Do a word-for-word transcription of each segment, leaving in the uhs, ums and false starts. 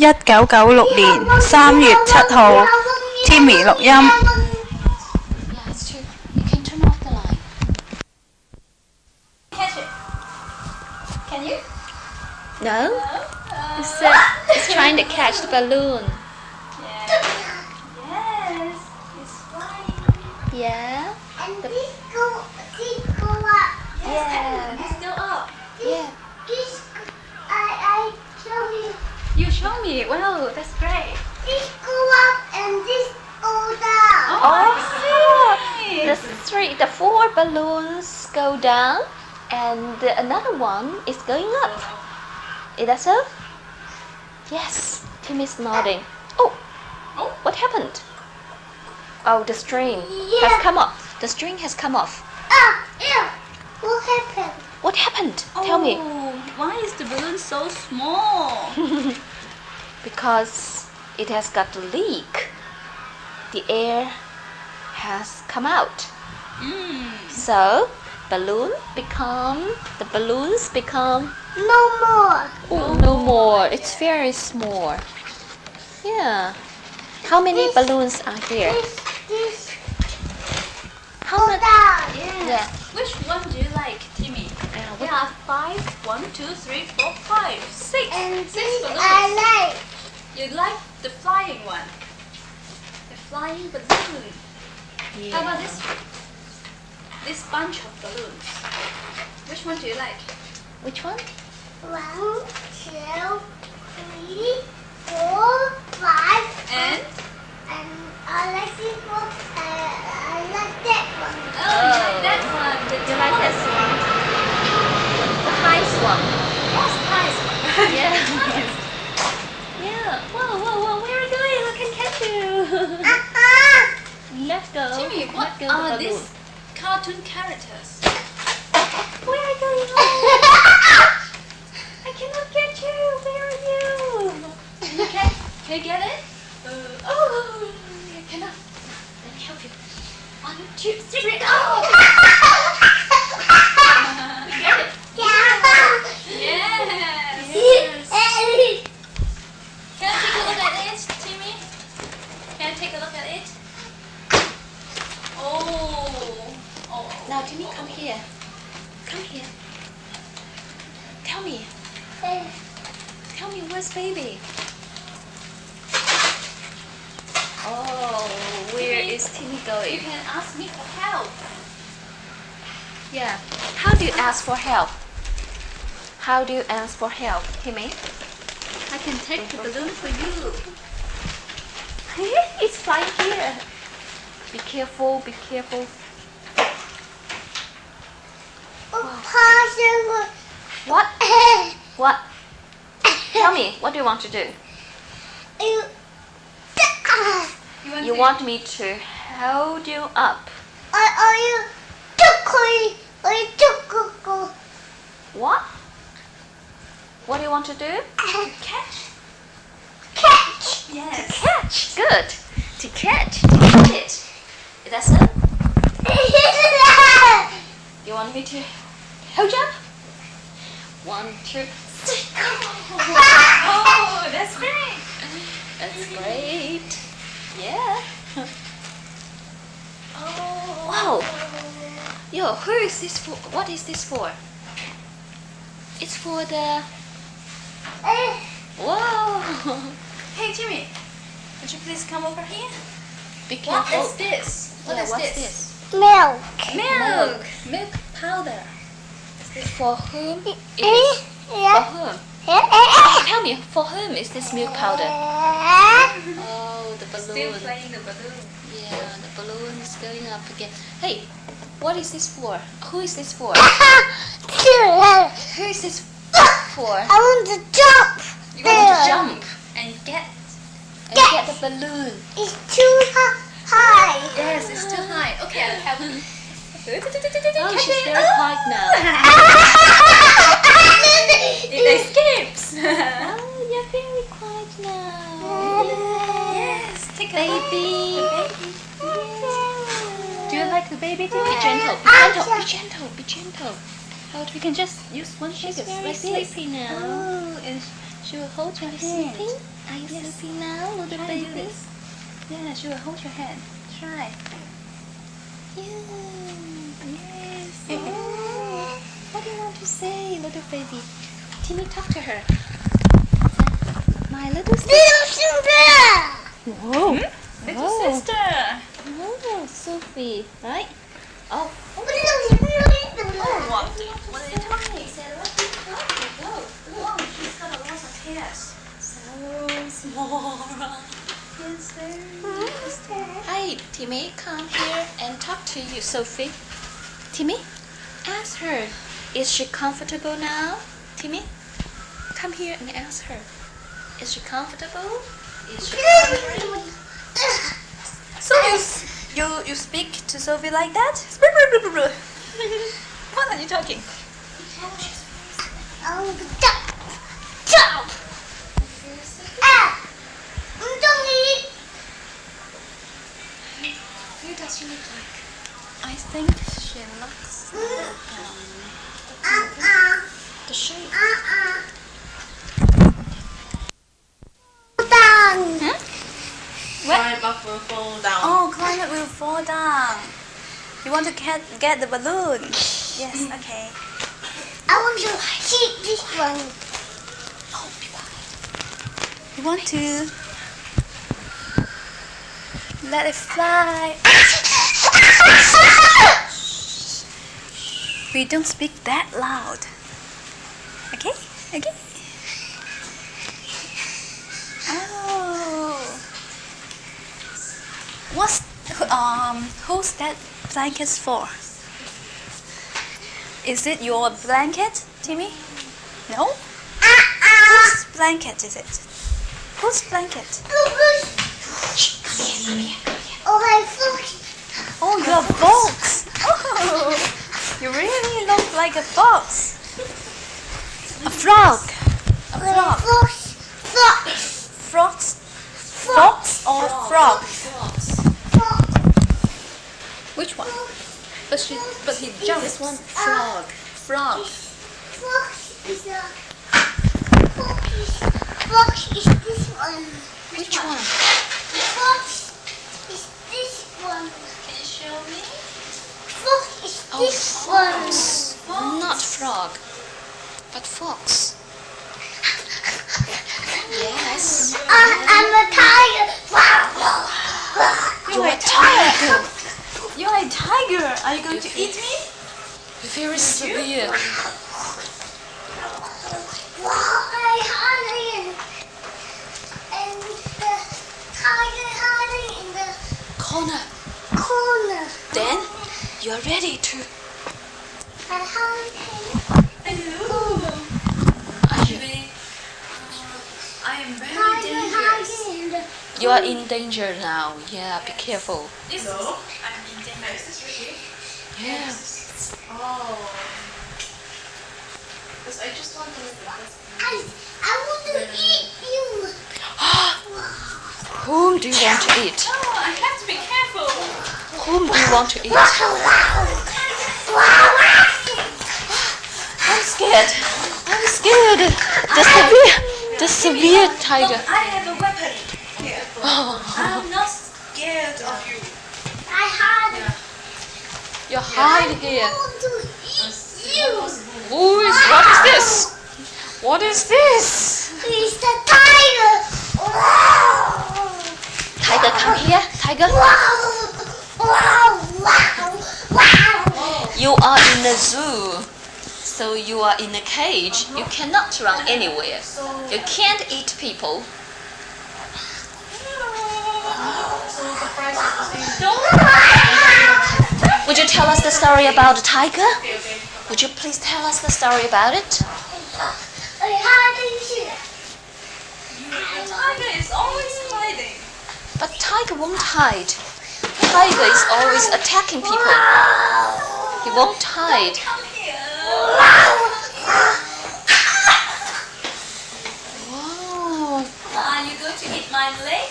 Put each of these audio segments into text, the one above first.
一九九六年三月七號 Timmy 錄音。 Yeah, it's true. You can turn off the light. Catch it. Can you? No? No? Uh, It's, uh, it's trying to catch the balloon. yeah. Yes, it's flying. Yeah? And this go, this go up. Yeah. Let's go up. Yeah. This, I, I show you. You show me. Wow, that's great. This go up and this go down. Oh, nice. the three, the four balloons go down, and the, another one is going up. Is that so? Yes. Timmy's nodding. Oh, Oh. what happened? Oh, the string Yeah. has come off. The string has come off. Ah, yeah. What happened? What happened? Tell me. Oh, why is the balloon so small? Because it has got a leak. The air has come out. Mm. So balloon become the balloons become No more. oh, no more. It's very small. Yeah. How many This- balloons are here? This, this How go many? down. Yeah. Yeah. Which one do you like, Timmy? Uh, what- There are five. One, two, three, four, five, six. And Six this balloons. I like. You like the flying one? The flying balloon. Yeah. How about this? This bunch of balloons. Which one do you like? Which one? One, two, three, four, five, And and I like this one. I, I like that one. oh, you like that one? The You like this one? The highest one. Yes, nice one. Yeah. Yeah. Whoa, whoa, whoa! Where are you going? I can catch you. Ah, Let's go. Timmy, what Let go the are balloon. these cartoon characters? Where are you going? I cannot get you. Where are you? You can, can you get it? Uh, oh, I cannot. Let me help you. One, two, three, go! You get it? Yes. yeah. Can I take a look at it, Timmy? Can I take a look at it? Oh. Oh. Now, Timmy, come here. Come here. Tell me. Tell me, where's baby? Oh, where Timmy, is Timmy You going? can ask me for help. Yeah. How do you ask for help? How do you ask for help, Timmy? I can take the balloon for you. It's flying here. Be careful, be careful. Possible. What? What? Tell me, what do you want to do? You, You want, You to want me to hold you up. are, are you chocolate? Are you chocolate? What? What do you want to do? catch? Catch. Yes. Catch. Good. To catch. To catch it. Is that so? You want me to hold you up? One, two, three. Oh, that's great. That's great. Yeah. Oh. Wow. Yo, who is this for? What is this for? It's for the. Whoa. Hey, Jimmy. Would you please come over here? Be What careful. is this? What Yeah, is what's this? this? Milk. Milk. Milk powder. For whom? It is. For Yeah. whom? Tell me, for whom is this milk powder? Oh, the Still balloon. playing the balloon. Yeah, the balloon is going up again. Hey, what is this for? Who is this for? I Who is this for? want to jump. You want to jump and get. And get the balloon. It's too high. Yes, it's too high. Okay, I'll help you. Oh, she's very quiet now. It escapes. Oh, you're very quiet now. Yes, take a look. Baby. The baby. Do you like the baby too? Be gentle, be gentle, be gentle, be gentle. Oh, we can just use one She's finger very like this. sleepy now. Oh, and She will hold your Her hand. hand. Are you Yes. sleeping now, little Try and do baby? this. Yeah, she will hold your hand. Try. Yeah. Yes. Oh, what do you want to say, little baby? Timmy, talk to her. My little sister. Little sister. Whoa. Little Oh. sister. Oh, Sophie, right? Oh. Little sister. What? What are you talking? Oh, she's got a lot of hairs. So small. Yes, very Hi, Timmy, come here and talk to you, Sophie. Timmy, ask her, is she comfortable now? Timmy, come here and ask her, is she comfortable? Is she comfortable? So you you you speak to Sophie like that? What are you talking? Oh, jump. Jump. Ah. 엉덩이. Who does she look like? I think she looks Ah, ah. the shape. Ah, ah. Down. Climb up will fall down. Oh, climb up will fall down. You want to get get the balloon? Yes. Okay. I want to hit this one. Oh, be quiet. You want to let it fly. We don't speak that loud. Okay? Okay? Oh. What's um who's that blanket for? Is it your blanket, Timmy? No? Whose blanket is it? Whose blanket? Oh, I fox. Oh, you're a fox. Oh, you really look like a fox. A frog. A frog. Fox. Fox. Frogs. Fox or frog? Which one? But she, but he jumps. This one. Frog. Frog. Fox is a. Fox is, fox is this one. Which one? Fox is this one. Can you show me? Fox is Oh, this one. fox. Not frog, but fox. Yes. I, I'm a tiger. You're a tiger. You're a tiger. Are you going to eat me? Very severe. I hiding. And the tiger hiding in the Corner. corner. Then you are ready to. I hiding. Actually, I am very Tiger hiding in the. You are in danger now. Yeah, be careful. This no, I'm in danger. Is this really? Yes. Oh. Because I just want to. I, I want to eat you. Whom do you want to eat? Oh, I have to be careful. Whom do you want to eat? I'm scared. I'm scared. The severe, the severe tiger. I have a weapon here. Oh, I'm not scared of you. I hide. you hide here. I want to eat you. Who is? What is this? What is this? It's the tiger. Wow. Tiger, come here. Tiger, Wow. Wow. Wow. Wow. you are in a zoo. So you are in a cage. You cannot run anywhere. You can't eat people. So the price is the same. Would you tell us the story about the tiger? Okay, okay. Would you please tell us the story about it? I hiding here. The tiger is always hiding. But tiger won't hide. Tiger is always attacking people. He won't hide. Come here. Wow. Are you going to eat my leg?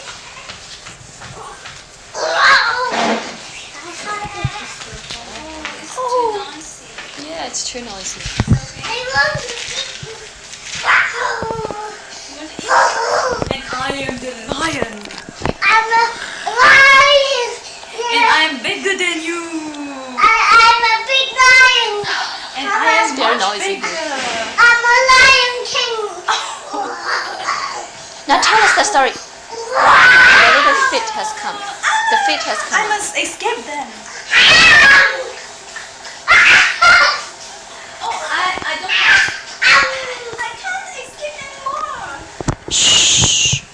It's too noisy. Yeah, it's too noisy. I want to eat you. tell us the story. The little feet has come. The feet has come. I must escape them. Oh, I, I don't have. I can't escape anymore. Shh.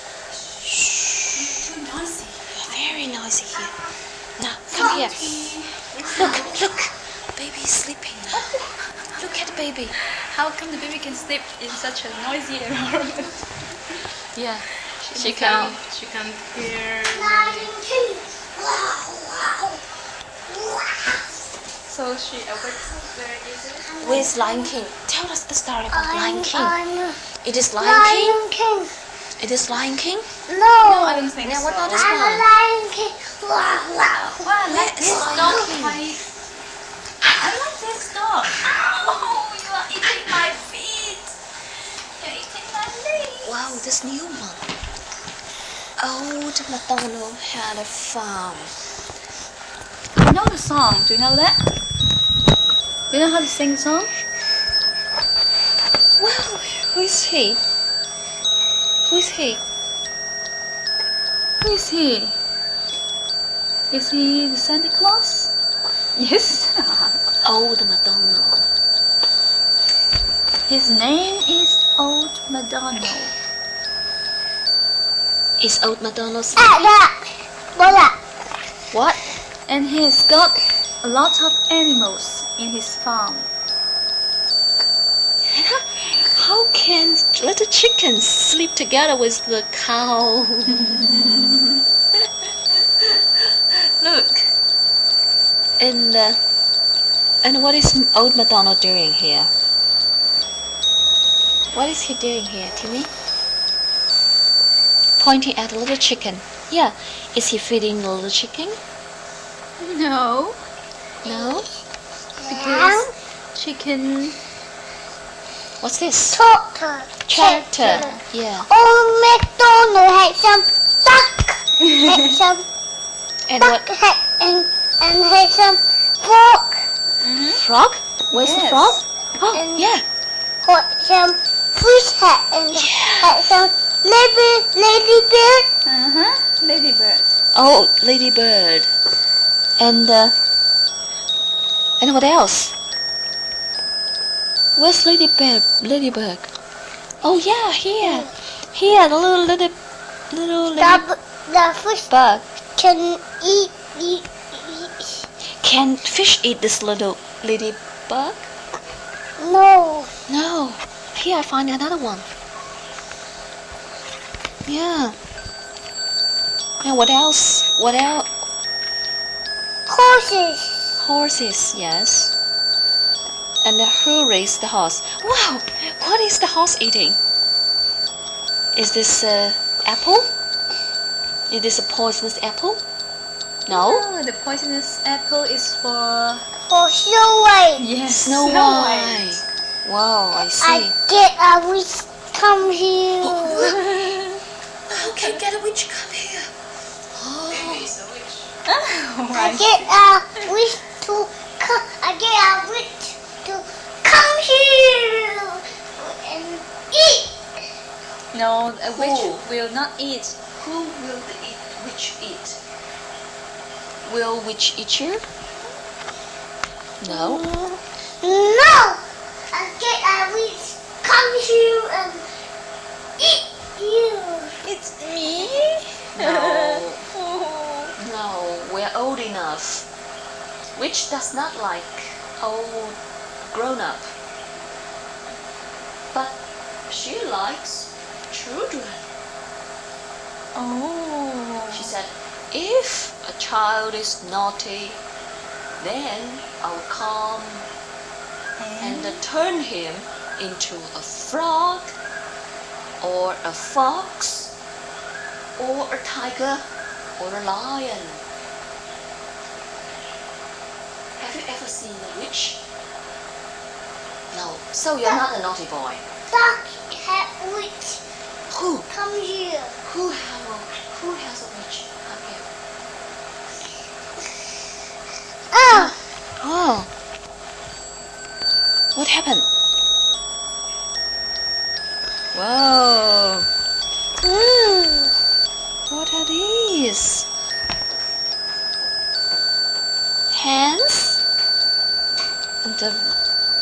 Too noisy. Very noisy here. Now, come here. Look, look. Baby is sleeping now. Look at the baby. How come the baby can sleep in such a noisy environment? Yeah. She She can. can't. She can't hear. So she awakes very easily. Where's Lion King? Tell us the story about Lion King. I'm It is Lion King. Lion King. It is Lion King. No, No, I don't think Now so. what about this I'm a one? Lion King. Wow, wow. Wow, let Yes, this Lion dog King. fight. I like this dog. Oh, you are eating my feet. You're eating my legs. Wow, this new one. Old MacDonald had a farm. I know the song. Do you know that? Do you know how to sing the song? Wow, who is he? Who is he? Who is he? Is he the Santa Claus? Yes. Old MacDonald. His name is Old MacDonald. Is Old MacDonald Ah, that. What that? what? And he's got a lot of animals in his farm. How can little chickens sleep together with the cow? Look. And uh, and what is Old MacDonald doing here? What is he doing here, Timmy? Pointing at the little chicken. Yeah, is he feeding the little chicken? No. No. Because chicken. What's this? Tractor. Tractor. Yeah. Old MacDonald had some duck. Had some And duck what? had, and, and had some frog. Frog? Where's the Yes. frog? Oh, And- yeah. Had some fish hat and had some lady, ladybird. Uh huh. Ladybird. Oh, ladybird. And uh, and what else? Where's ladybird? Ladybird. Oh yeah, here, here, the little little little The, the fish ladybug. can eat, eat, eat. Can fish eat this little ladybug? No. No. Here I find another one. Yeah. And what else? What else? Horses. Horses, yes. And who raised the horse? Wow! What is the horse eating? Is this uh, apple? Is this a poisonous apple? No? Oh, the poisonous apple is for. For Snow White. Yes, Snow White. Wow, I I see. get a wish come here. How can get a witch come here? Oh, I get a wish to come. I get a wish to come here and eat. No, a witch Who? will not eat. who will the eat, witch eat? Will witch eat you? No. No. I get a wish come here and eat you. It's me. No. No, we're old enough. Witch does not like old grown up. But she likes children. Oh. She said, if a child is naughty, then I'll come and uh, turn him into a frog or a fox or a tiger or a lion. Have you ever seen a witch? No. So you're not a naughty boy. Duck cat witch Who? come here. Who have a, who has a witch? Come here. Ah. Oh. What happened? Whoa.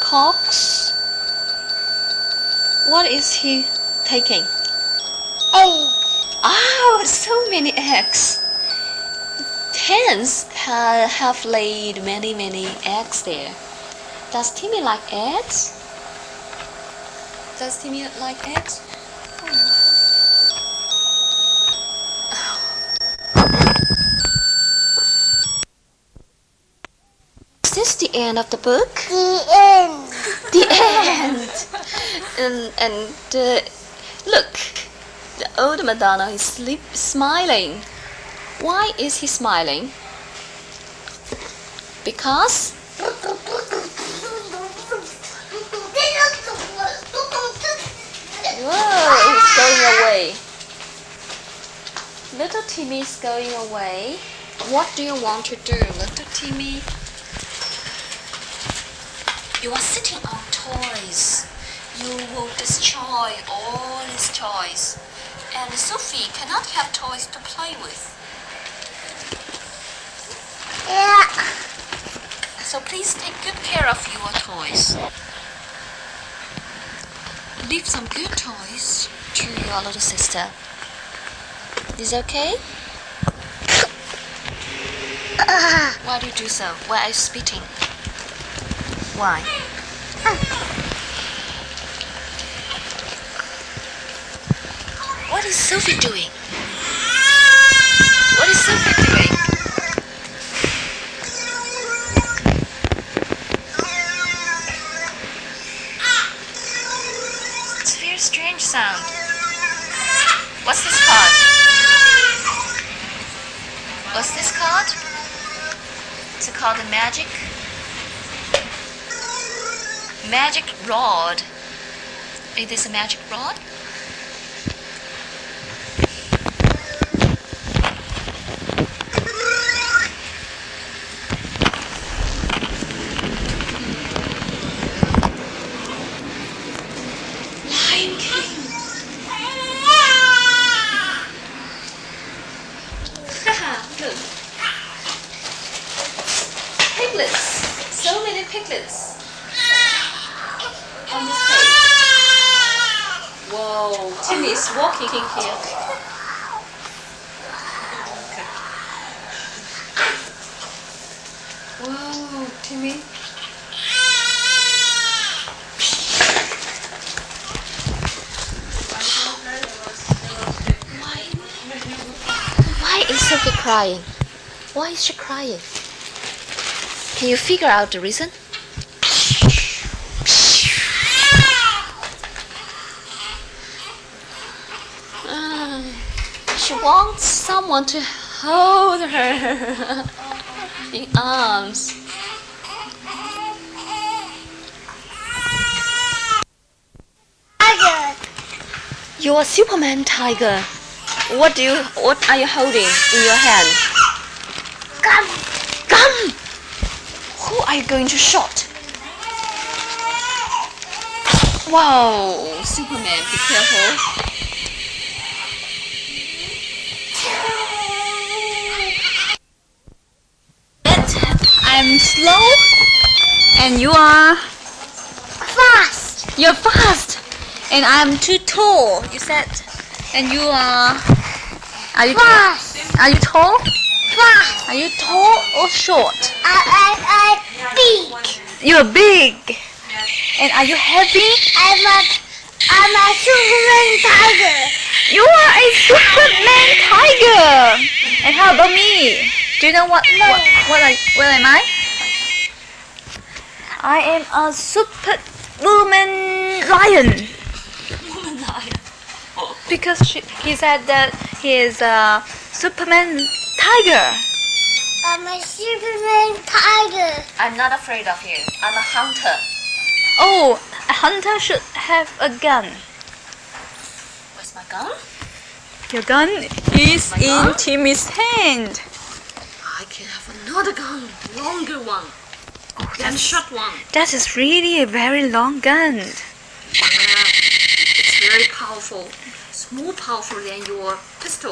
cocks. What is he taking? Egg. Oh, so many eggs. Hens ha have laid many, many eggs there. Does Timmy like eggs? Does Timmy like eggs? Is this the end of the book? The end. The end. and and uh, look, the old Madonna is sleep smiling. Why is he smiling? Because whoa, it's going away. Little Timmy is going away. What do you want to do, little Timmy? You are sitting on toys. You will destroy all his toys. And Sophie cannot have toys to play with. Yeah. So please take good care of your toys. Leave some good toys to your little sister. Is it okay? Why do you do so? Why are you spitting? Why? What is Sophie doing? What is Sophie doing? It's a very strange sound. What's this called? What's this called? Is it called a magic? Magic rod. Is this a magic rod? Lion King. Look. Piglets. So many piglets. On this page. Whoa, Timmy is walking here. Whoa, Timmy. Why? Why is Sophie crying? Why is she crying? Can you figure out the reason? She wants someone to hold her in arms. Tiger. You're a Superman tiger. What do you? What are you holding in your hand? Come. Gun. Who are you going to shoot? Wow, Superman, be careful. I'm slow and you are Fast. you're fast and I'm too tall, you said, and you are are you Fast. are you tall? Fast. Are you tall or short? I I I big. You're big. And are you heavy? I'm a I'm a Superman tiger. You are a Superman tiger. And how about me? Do you know what what what, I, what am I? I am a Superwoman lion. Woman lion. Because she, he said that he is a Superman tiger. I'm a Superman tiger. I'm not afraid of you. I'm a hunter. Oh, a hunter should have a gun. Where's my gun? Your gun is My in gun? Timmy's hand. I can have another gun, longer one, Oh, and that's, short one. that is really a very long gun. Yeah, it's very powerful. It's more powerful than your pistol.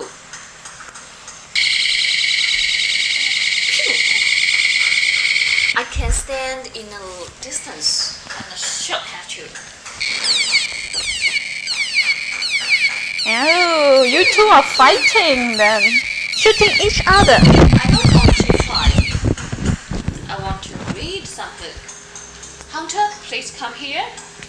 I can stand in a distance and shoot at you. Oh, you two are fighting then. Shooting each other. I don't want to fight. I want to read something. Hunter, please come here.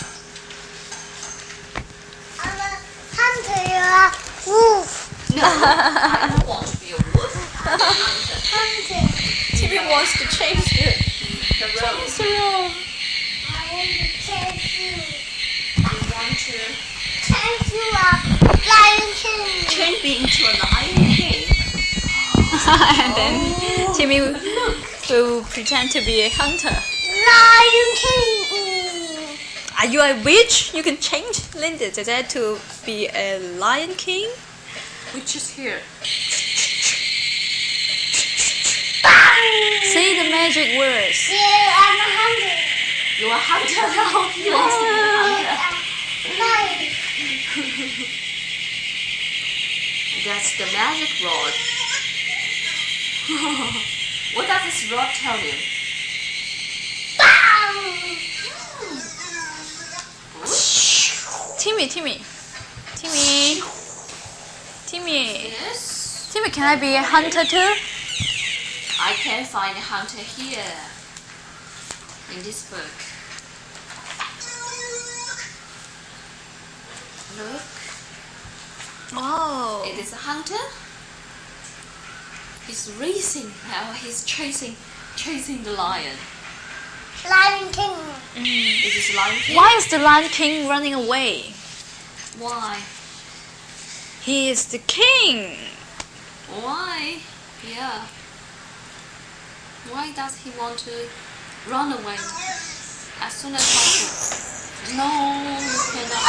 I'm a hunter, you're a wolf. No, I don't want to be a wolf. I'm a hunter. Hunter. Timmy wants to change the, the role. Change the role. I want to chase you. You want to Chase you up, Lion King. change me into a lion king. And then Timmy will, will pretend to be a hunter. Lion King. Are you a witch? You can change Linda Jia to be a lion king. Which is here. Say the magic words. Yeah, I'm a hunter. You're a hunter now. He wants to be a hunter. Lion. That's the magic rod. What does this rod tell you? Timmy, Timmy, Timmy, Timmy, Yes. Timmy. Can I be a hunter too? I can find a hunter here in this book. Look, Oh. it is a hunter. He's racing now. He's chasing, chasing the lion. Lion King. It is lion king. Why is the lion king running away? Why? He is the king. Why? Yeah. Why does he want to run away as soon as possible? No, you cannot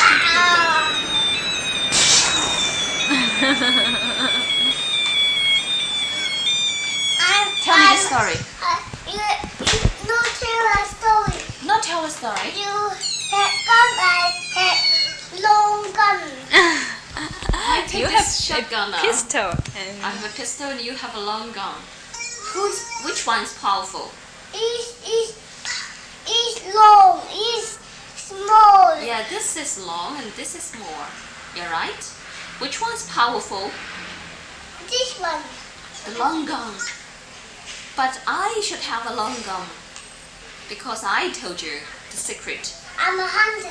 I'm, Tell me I'm, the story. Uh, you, you no tell a story. No, tell a story. You had gun, I had long gun. I take You this have shotgun a now. pistol and I have a pistol and you have a long gun. Who's, which one is powerful? It's, it's, it's long, it's small. Yeah, this is long and this is small. You're right. Which one's powerful? This one. The long gun. But I should have a long gun because I told you the secret. I'm a hunter.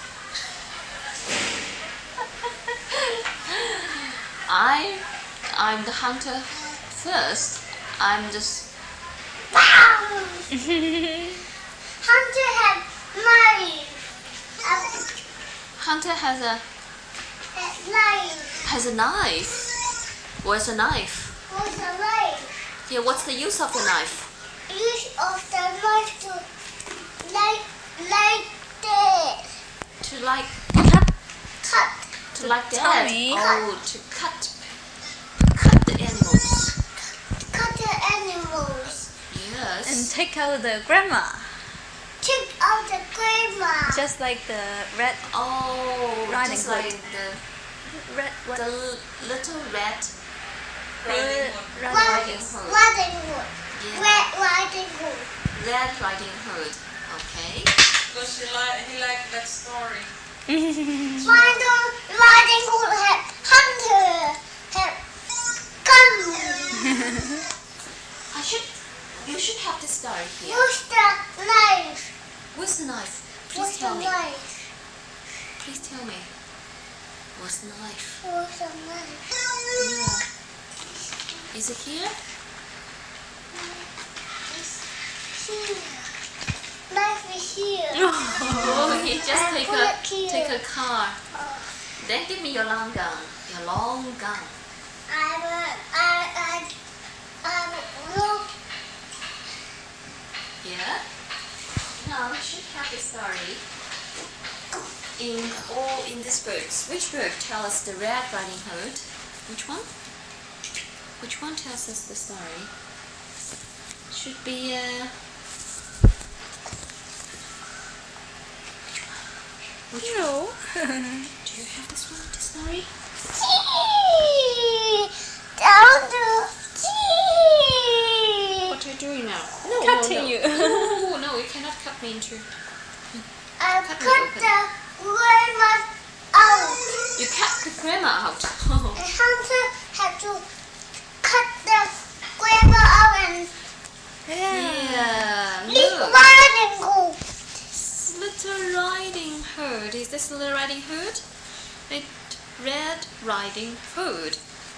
I, I'm the hunter first. I'm just. Hunter had money. Hunter has a Had knife. has a knife. What's a knife? What's a knife? Yeah, what's the use of the knife? Use of the knife to like like this. To like Cut. to like that. Tommy. Oh, to cut cut the animals. Cut the animals. and Yes. take out the grandma, Take out the grandma. just like the red, Oh, Riding just Hood. like the red, what? the l- little red Red, red Riding Riding Hood. Riding Hood. Yeah. Red Riding Hood. Red Riding Hood. Okay. Because he like he liked that story. Why don't Riding Hood have hunter have gun? I should. You should have this story here. Use the knife. What's the knife? Please Use tell the me. knife. Please tell me. What's the knife? Use the knife. Yeah. Is it here? It's here. Knife is here. Oh, he just I take put a it here. take a car. Then give me your long gun. Your long gun. I'm a, I, I, I'm look. Yeah. Now we should have the story in all in this book. Which book tells us the Red Riding Hood? Which one? Which one tells us the story? Should be uh. Which one? No. Do you have this one? The story? Tea. Down to tea. What are you doing now? No, Cutting no, no. you. No, no, you cannot cut me into. I Cut me cut open. the grandma out. You cut the grandma out. And Hunter had to cut the grandma out and Yeah, leave look. Riding Hood. Little Riding Hood. Is this Little Riding Hood? Red, Red Riding Hood.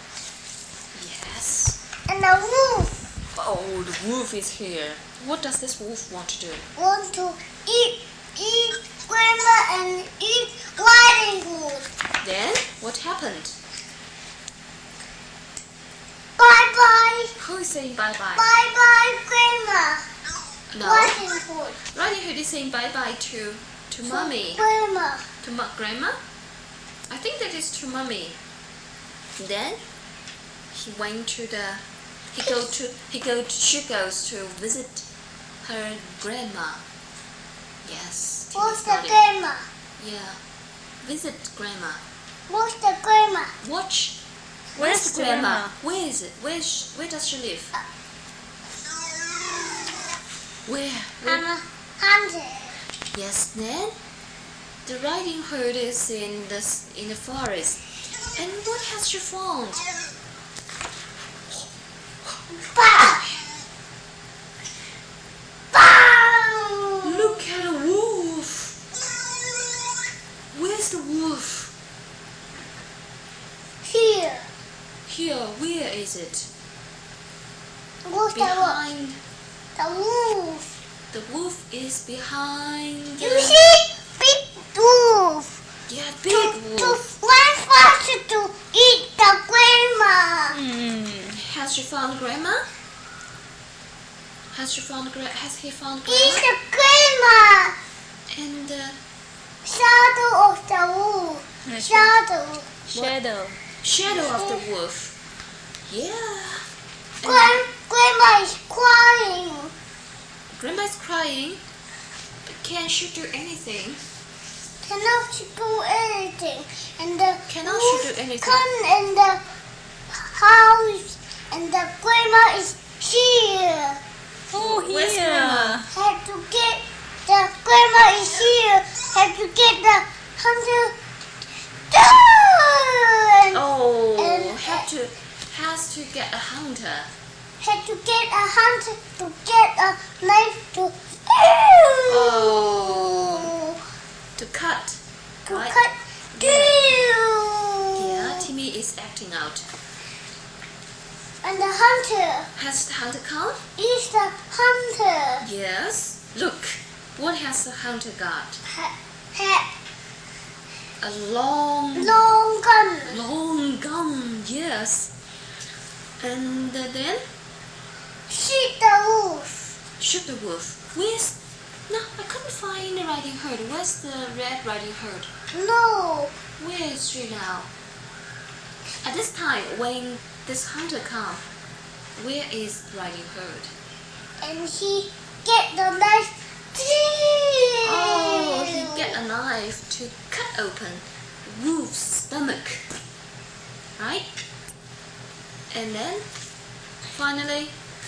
Yes. And the wolf Oh, the wolf is here. What does this wolf want to do? want to eat, eat grandma and eat Riding Hood. Then, what happened? Bye bye, Who is saying bye-bye? bye bye, grandma. No. Riding Hood. Riding Hood is saying bye-bye to, to mommy. Grandma. To ma- grandma? I think that is to mommy. Then, he went to the... He go to... He go to... She goes to visit her grandma. Yes. Timmy What's the started. grandma? Yeah. Visit grandma. What's the grandma? Watch. Where's the grandma? grandma? Where is it? Where, sh- where does she live? Where? Where? I'm a hunter. Yes, then the Riding Hood is in the s- in the forest. And what has she found? Bah! Bah! Look at a wolf. Where's the wolf? Here. Here. Where is it? What's the wolf? Behind. The wolf. The wolf is behind. You the- see? Big wolf. Yeah, To, big to wolf. run faster to eat the grandma. Mm. Has she found grandma? Has she found gra- Has he found Eat grandma? the grandma. And uh, Shadow of the wolf. Yes. Shadow. Shadow. shadow of the wolf. Yeah. Gran- grandma is crying. Grandma is crying. But can she do anything? Cannot she do anything? And the Cannot she wolf do anything? come in the house, and the grandma is here. Oh, Where's here. grandma? Have to get the grandma is here. Have to get the hunter done. Oh, And- have to has to get a hunter. Have to get a hunter to get a knife to Oh. To cut. to right? cut. Yeah, Timmy is acting out. And the hunter Has the hunter come? is the hunter. Yes. Look, what has the hunter got? Ha- ha- A long, long gun. long gun. Yes. And uh, then Shoot the wolf. shoot the wolf. Where's? No, I couldn't find the Riding Hood. Where's the Red Riding Hood? No. Where is she now? At this time, when this hunter come, where is Riding Hood? And he get the knife. Oh, he get a knife to cut open wolf's stomach, right? And then finally,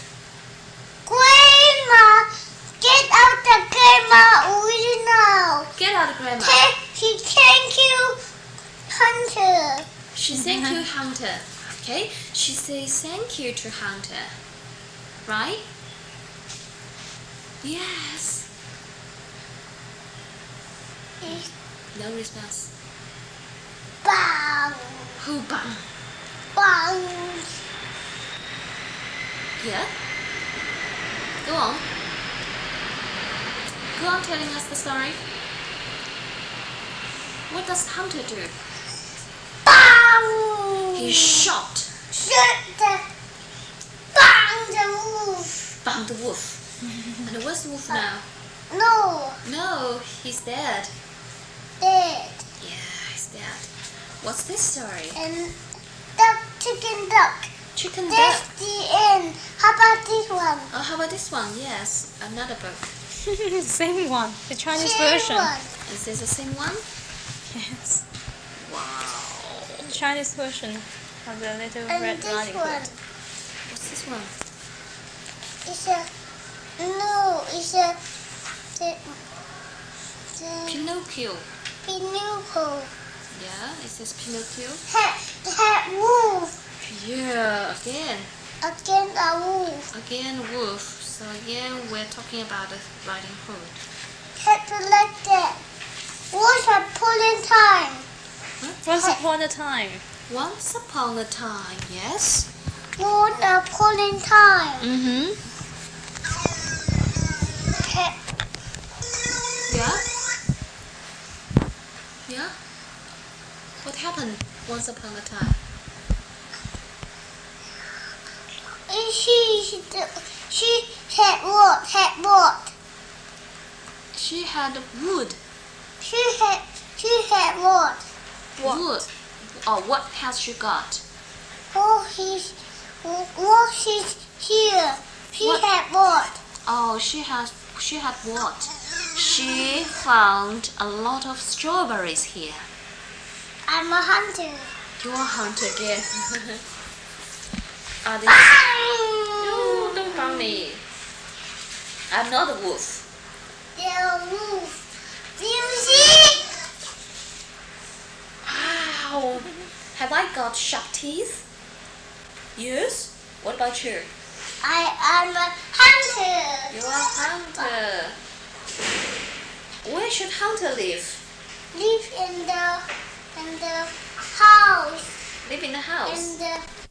Grandma, get out the grandma original. get out of grandma. Thank, he thank you, hunter. She thank you, hunter. Okay, she says thank you to hunter, right? Yes. No response. Bang, Who bang? bang. Yeah. Go on. Go on telling us the story. What does hunter do? Bang. He shot. Shoot the bang the wolf. Bang the wolf. And where's the wolf now? No, No, he's dead. dead. Yeah, he's dead. What's this story? And duck, chicken, duck. Chicken That's duck. the end. How about this one? Oh, how about this one? Yes, another book. Same one. The Chinese Same version. one. Is this the same one? Yes. Wow. Chinese version of the Little And Red this Riding one. Hood. What's this one? It's a no. It's a the the Pinocchio. Pinocchio. Yeah, it says Pinocchio. Hat hat wolf. Yeah, again. Again a wolf. Again, wolf. So again, we're talking about the Riding Hood. Hat like that. Once upon a time. Once upon a time. Once upon a time, yes. Once upon a time. Mm-hmm. Hat. Yeah? Yeah? What happened once upon a time? And she she had what? Had what? She had wood. She had she had what? Wood. Oh, what has she got? Oh, he's what she's here. She What? had what? Oh, she has. She had what? She found a lot of strawberries here. I'm a hunter. You're a hunter again. Are they? Ah! No, don't bang me. I'm not a wolf. They're a wolf. Do you see? Wow. Have I got sharp teeth? Yes. What about you? I am a hunter. You're a hunter. Where should hunter live? Live in the in the house. Live in the house. In the